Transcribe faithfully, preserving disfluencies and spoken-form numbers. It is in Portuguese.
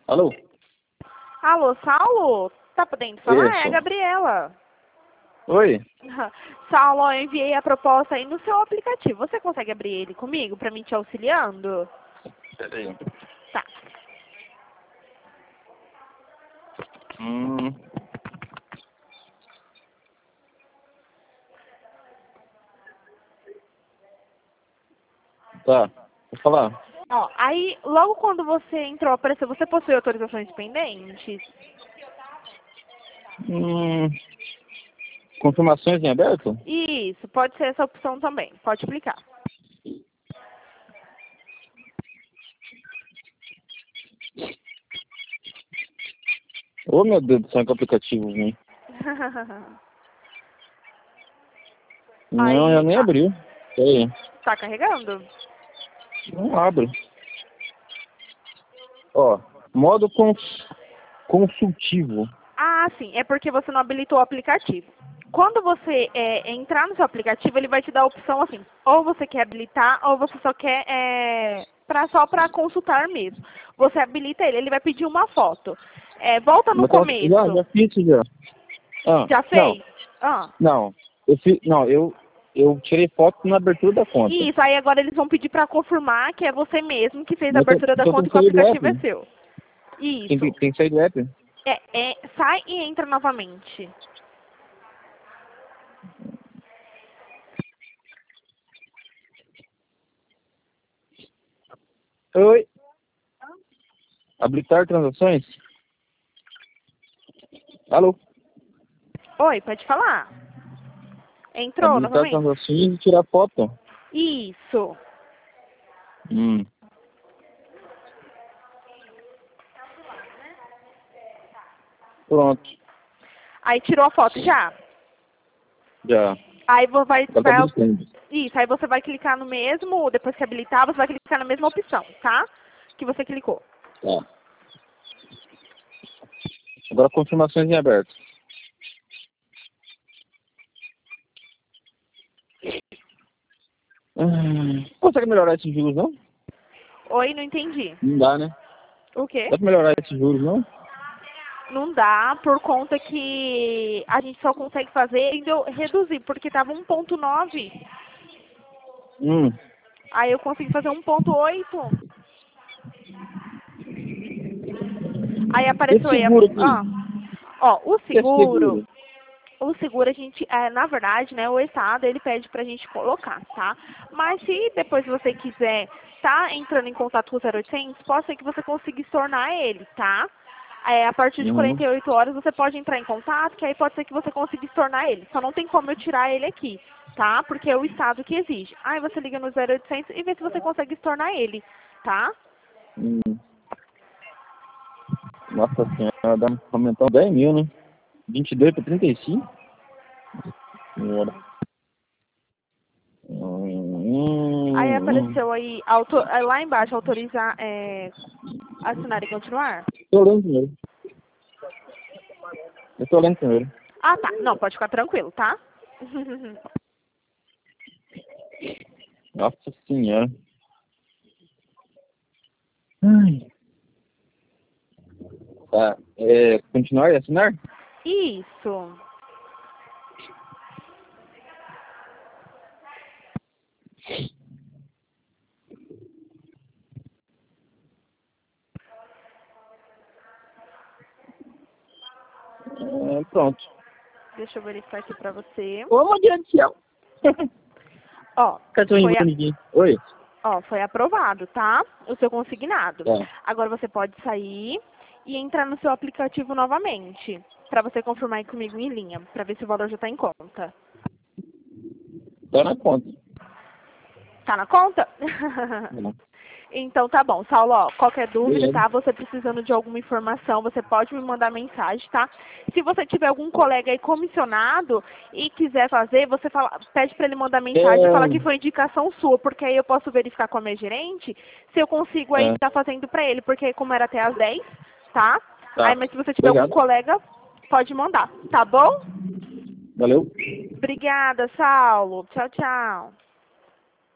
Alô? Alô, Saulo? Tá podendo falar? É a Isso. Gabriela. Oi? Saulo, eu enviei a proposta aí no seu aplicativo. Você consegue abrir ele comigo pra mim te auxiliando? Peraí. Tá. Hum. Tá. Vou falar. Ó, aí, logo quando você entrou, apareceu, você possui autorizações pendentes? Hum. Confirmações em aberto? Isso, pode ser essa opção também. Pode clicar. Ô, meu Deus do céu, que aplicativo ruim. Não, Aí, eu nem tá. abriu. Peraí. Tá carregando? Não abre. Ó, modo cons consultivo. Ah, sim. É porque você não habilitou o aplicativo. Quando você é, entrar no seu aplicativo, ele vai te dar a opção assim, ou você quer habilitar, ou você só quer é, pra, só para consultar mesmo. Você habilita ele, ele vai pedir uma foto. É, volta no Mas tava- já, começo. já fiz isso já. Ah, Já não, fez? Ah. não. Eu fiz, não, eu, eu tirei foto na abertura da conta. Isso, aí agora eles vão pedir para confirmar que é você mesmo que fez a Mas eu, abertura da eu conta tenho e que que o sair do aplicativo é app. seu. Tem que, Isso. tem que sair do app. É, é, sai e entra novamente. Oi. Habilitar transações? Alô? Oi, pode falar? Entrou Habilitar novamente? transações e tirar foto. Isso. Hum. Pronto. Aí tirou a foto já? Já. Aí vo- vai, Agora tá vai, habilitando. isso, aí você vai clicar no mesmo, depois que habilitar, você vai clicar na mesma opção, tá? Que você clicou. Tá. Agora confirmações em aberto. Hum. Consegue melhorar esses juros, não? Oi, não entendi. Não dá, né? O quê? Dá pra melhorar esses juros, não? Não dá, por conta que a gente só consegue fazer e deu- reduzir, porque tava um ponto nove. Hum. Aí eu consegui fazer um ponto oito. Aí Esse apareceu aí a... seguro aqui. Ah, ó, o Esse seguro... seguro. O seguro a gente, é, na verdade, né, o Estado, ele pede pra gente colocar, tá? Mas se depois você quiser tá entrando em contato com o zero oitocentos, pode ser que você consiga estornar ele, tá? É, a partir de Uhum. quarenta e oito horas você pode entrar em contato, que aí pode ser que você consiga estornar ele. Só não tem como eu tirar ele aqui, tá? Porque é o Estado que exige. Aí você liga no zero oitocentos e vê se você consegue estornar ele, tá? Hum. Nossa senhora, dá aumentou dez mil, né? vinte e dois para trinta e cinco? Senhora. Aí Hum, hum. apareceu aí, auto, é, lá embaixo, autorizar, é, assinar e continuar. Tô lendo primeiro. Eu tô lendo primeiro. Ah, tá. Não, pode ficar tranquilo, tá? Nossa senhora. Ai. Tá. É, continuar e assinar? Isso. É, pronto. Deixa eu verificar aqui pra você. Ô, meu Deus do céu. Ó, Cartão foi, a, de Oi? ó, foi aprovado, tá? O seu consignado. Tá. Agora você pode sair e entrar no seu aplicativo novamente. Pra você confirmar aí comigo em linha. Pra ver se o valor já tá em conta. Tá na conta. Tá na conta? Não. Então tá bom, Saulo, ó, qualquer dúvida, Beleza. tá? Você precisando de alguma informação, você pode me mandar mensagem, tá? Se você tiver algum colega aí comissionado e quiser fazer, você fala, pede pra ele mandar mensagem e É, fala que foi indicação sua, porque aí eu posso verificar com a minha gerente se eu consigo aí é, estar fazendo pra ele, porque como era até às dez, tá? Aí, tá. mas se você tiver algum Obrigado. colega, pode mandar, tá bom? Valeu. Obrigada, Saulo. Tchau, tchau.